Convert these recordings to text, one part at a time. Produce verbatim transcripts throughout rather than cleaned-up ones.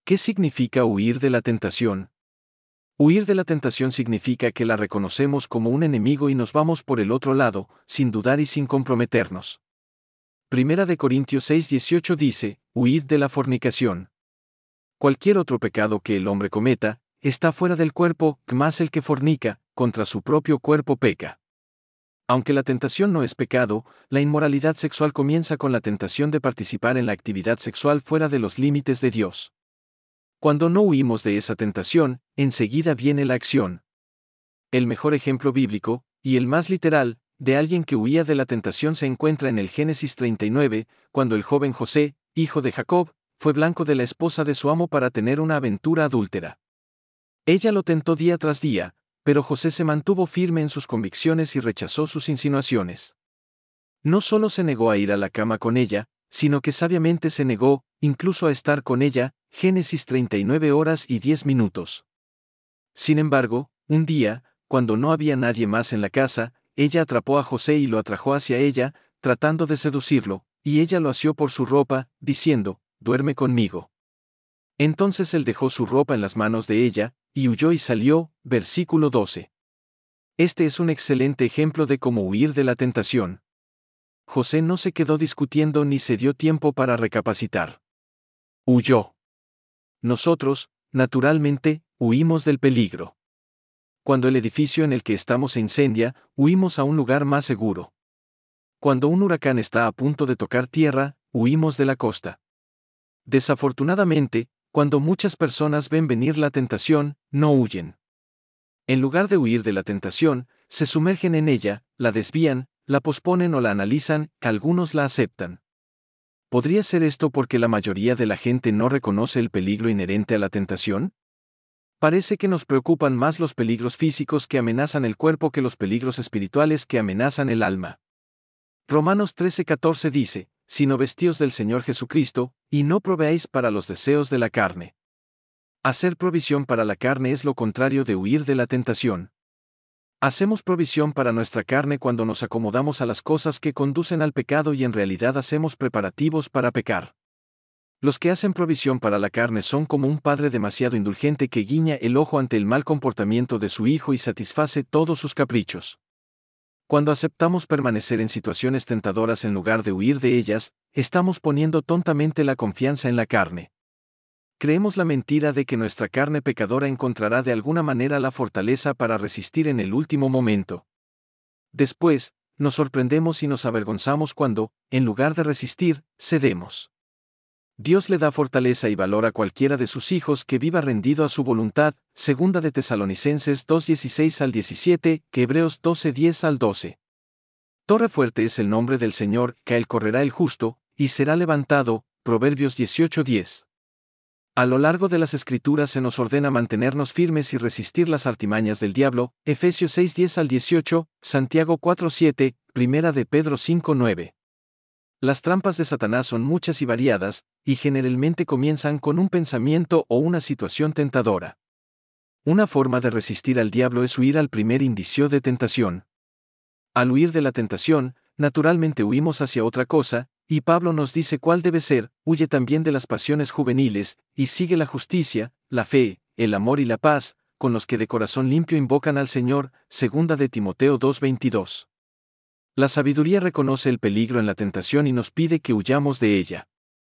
¿Qué significa huir de la tentación? Huir de la tentación significa que la reconocemos como un enemigo y nos vamos por el otro lado, sin dudar y sin comprometernos. Primera de Corintios seis dieciocho dice, huid de la fornicación. Cualquier otro pecado que el hombre cometa, está fuera del cuerpo, más el que fornica, contra su propio cuerpo peca. Aunque la tentación no es pecado, la inmoralidad sexual comienza con la tentación de participar en la actividad sexual fuera de los límites de Dios. Cuando no huimos de esa tentación, enseguida viene la acción. El mejor ejemplo bíblico, y el más literal, de alguien que huía de la tentación se encuentra en el Génesis treinta y nueve, cuando el joven José, hijo de Jacob, fue blanco de la esposa de su amo para tener una aventura adúltera. Ella lo tentó día tras día, pero José se mantuvo firme en sus convicciones y rechazó sus insinuaciones. No solo se negó a ir a la cama con ella, sino que sabiamente se negó, incluso a estar con ella, Génesis treinta y nueve horas y diez minutos. Sin embargo, un día, cuando no había nadie más en la casa, ella atrapó a José y lo atrajo hacia ella, tratando de seducirlo, y ella lo asió por su ropa, diciendo, «Duerme conmigo». Entonces él dejó su ropa en las manos de ella, y huyó y salió, versículo doce. Este es un excelente ejemplo de cómo huir de la tentación. José no se quedó discutiendo ni se dio tiempo para recapacitar. Huyó. Nosotros, naturalmente, huimos del peligro. Cuando el edificio en el que estamos se incendia, huimos a un lugar más seguro. Cuando un huracán está a punto de tocar tierra, huimos de la costa. Desafortunadamente, cuando muchas personas ven venir la tentación, no huyen. En lugar de huir de la tentación, se sumergen en ella, la desvían, la posponen o la analizan, algunos la aceptan. ¿Podría ser esto porque la mayoría de la gente no reconoce el peligro inherente a la tentación? Parece que nos preocupan más los peligros físicos que amenazan el cuerpo que los peligros espirituales que amenazan el alma. Romanos trece catorce dice, sino vestíos del Señor Jesucristo, y no proveáis para los deseos de la carne. Hacer provisión para la carne es lo contrario de huir de la tentación. Hacemos provisión para nuestra carne cuando nos acomodamos a las cosas que conducen al pecado y en realidad hacemos preparativos para pecar. Los que hacen provisión para la carne son como un padre demasiado indulgente que guiña el ojo ante el mal comportamiento de su hijo y satisface todos sus caprichos. Cuando aceptamos permanecer en situaciones tentadoras en lugar de huir de ellas, estamos poniendo tontamente la confianza en la carne. Creemos la mentira de que nuestra carne pecadora encontrará de alguna manera la fortaleza para resistir en el último momento. Después, nos sorprendemos y nos avergonzamos cuando, en lugar de resistir, cedemos. Dios le da fortaleza y valor a cualquiera de sus hijos que viva rendido a su voluntad, segunda de Tesalonicenses dos dieciséis al diecisiete, que Hebreos doce diez al doce. Torre fuerte es el nombre del Señor, que a él correrá el justo, y será levantado, Proverbios dieciocho diez. A lo largo de las Escrituras se nos ordena mantenernos firmes y resistir las artimañas del diablo, Efesios seis diez al dieciocho, Santiago cuatro siete, Primera de Pedro cinco nueve. Las trampas de Satanás son muchas y variadas, y generalmente comienzan con un pensamiento o una situación tentadora. Una forma de resistir al diablo es huir al primer indicio de tentación. Al huir de la tentación, naturalmente huimos hacia otra cosa, y Pablo nos dice cuál debe ser, huye también de las pasiones juveniles, y sigue la justicia, la fe, el amor y la paz, con los que de corazón limpio invocan al Señor, segunda de Timoteo dos veintidós. La sabiduría reconoce el peligro en la tentación y nos pide que huyamos de ella.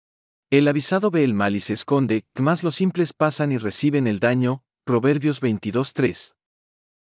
El avisado ve el mal y se esconde, mas los simples pasan y reciben el daño, Proverbios veintidós tres.